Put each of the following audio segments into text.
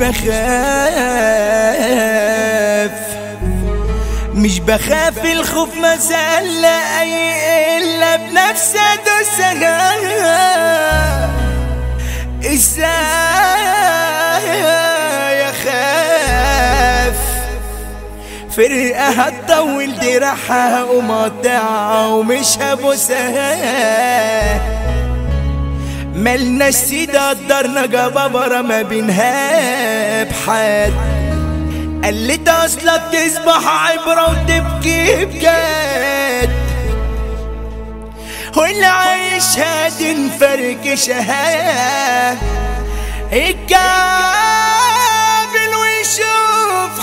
بخاف الخوف مسألة أي إلا بنفسي أدوسها. إزاي أخاف فرقة هتطول دراعها ومقطعها ومش هبوسها. ملناش سيدة قدرنا جبابرة ما بينها بحد. قلت اصلك تصبح عبرة وتبكي بجد، واللي عايش هادي نفركشها. الكابل ويشوف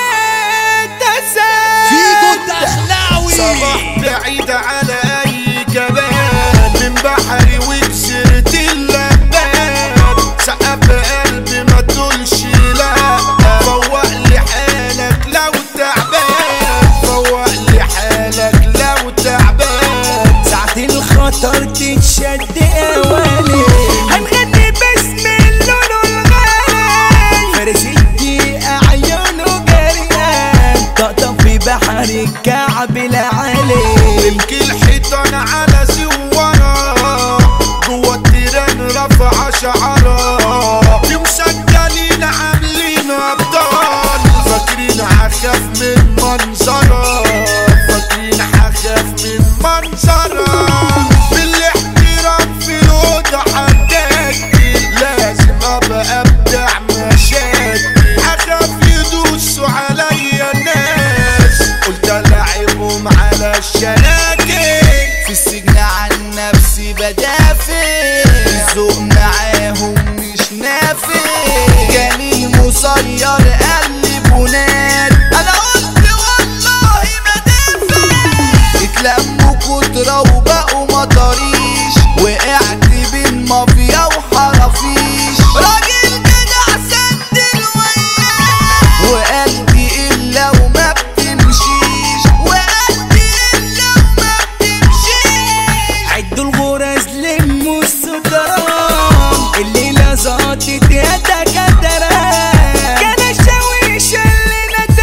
حتى فيكو الدخلاوي. صباح بعيد على اي كلام من بحري وكسرت اللبان. سقف قلبي ما تقولش لا، فوق لي حالك لو تعبان، فوق لي حالك لو تعبان. ساعة الخطر تتشد اوالي، هنغني باسم اللون الغالي. فارس الدقيقة عيونه جريان، طقطق في بحر الكعب العالي. تبكي الحيطان على زوارة، جوا التيران رفع شعرة. في مسجلين عاملين ابطال، فاكرين هخاف من منظرة، فاكرين هخاف من منظرة. بالاحترام في الوضع حداكي، لازم ابقى ابدع مشاكل. هخاف يدوسوا عليا الناس، قلت العبهم على الشراكي. في السجن عن نفسي بدافع، الذوق معاهم مش نافع. جميل مسير قلب وناد، انا قلت والله ما دافع. اتلموا كترة وبقوا مطاريش، وقعت بين مافيا وحرافيش. راجل جدع سد الوياه، وقلبي الا وما بتمشيش، وقلبي الا وما بتمشيش. عدوا الغرز لموا الستران، الليلة زاطت يا دكاترة. كان الشاويش اللي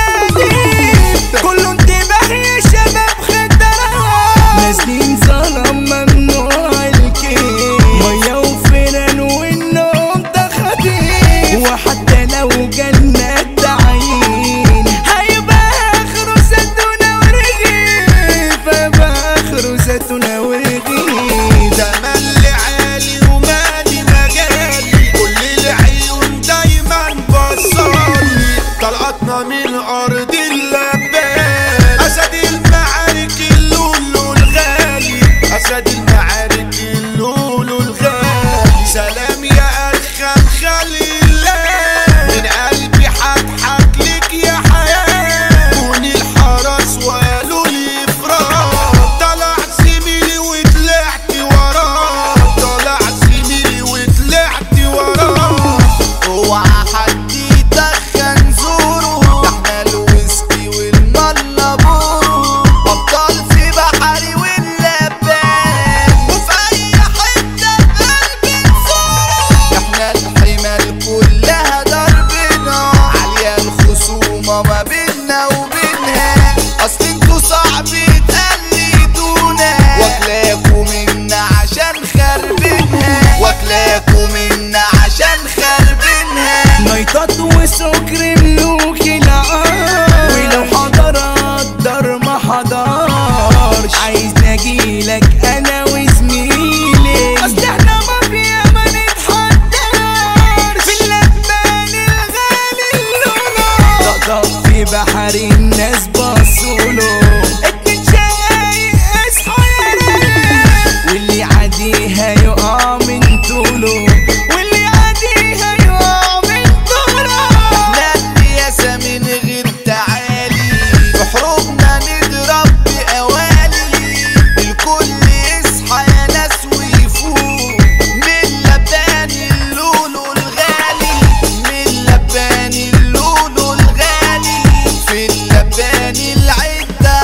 ندادي، كله انتباه يا شباب خطرة. نازلين ظلام ممنوع الكيل، مية وفرن والنوم ده خطير. وحتى لو جالنا التعيين، هيبقى اخره زيتونة ورغيف، هيبقى اخره زيتونة ورغيف. ده مالي عالي ومالي مجالي، كل العيون دايما بصالي. طلقتنا من ارض اللبان، اسد المعارك اللولو الغالي، اسد المعارك اللولو الغالي. سلام يا ارخم خليل، من قلبي هضحك لك يا حياة. كوني الحرس وقالوا لي فراق، طلع زميلي وطلعت وراه، طلع زميلي وطلعت وراه. اوعى حد يدخن زوره، ده احنا الويسكي والملبور. ابطال في بحري واللبان، وفي اي حته بقلبي نزور. احنا الحمال كلها ضربنا، عاليه الخصومه ما بينا وبينها. اصل انتوا صعب تقلدونا، واكلاكوا منا عشان خربينها، واكلاكوا منا عشان خربينها. نايطات وسكر ملوك العار، ولو حضر قدر ما حضرش. عايز نجيلك انا وزميلي، اصل احنا مافيا ما نتحداش. في اللبان الغالي اللولو، طقطق في بحر الناس بصوله. اتنين شقايق اصحوا يا ريت، واللي يعديها يقع من طوله، واللي يعديها يقع من طوله. احنا الرياسة من غير تعالي، في حروبنا نضرب بقوالي. الكل يصحى يا ناس ويفوق، من لبان اللولو الغالي، من لبان اللولو الغالي. في اللبان العدة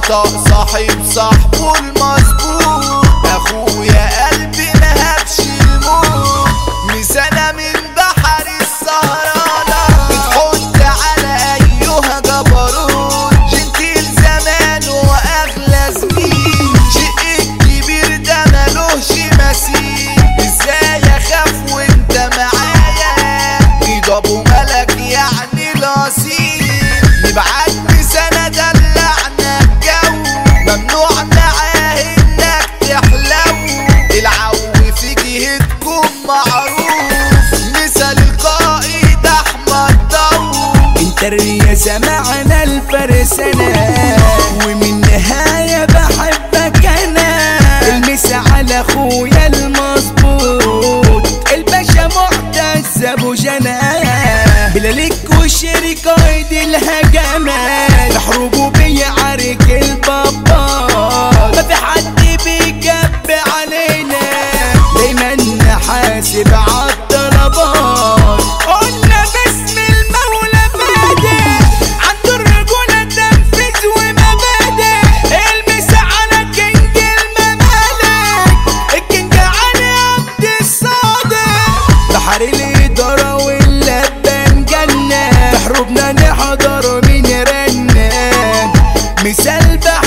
طقطق صاحب صاحبه المظبوط، اخويا قلبي مهبش الموت، مسانة من بحر السهرانة بتحط على ايها جبروت، جنتيل زمان واغلى زميل، شق الكبير ده ملوش مثيل، ازاي اخاف وانت معايا، ايد ابو ملك يعني الاصيل، نبعت مسانة دلعنا الجو، ممنوع معاه انك تحلو، العو في جهتكم معروف، مثل القائد احمد ضو، انت الرياسة معنا الفرسانة، ومن نهاية بحبك انا، المس على اخويا المظبوط، الباشا معتز ابو جناه، بلالك وشريك قايد الهجمات، تحرجوا بيعارك البابات، ما في حد بيجب علينا، دايما نحاسب عالطلبات، قلنا باسم المولى بادئ، عنده الرجولة تنفيذ ومبادئ، المس على كينج الممالك، الكينج علي عبد الصادق، بحر الإدارة واللبان جنة، تحربنا نحضر من رنان، مثال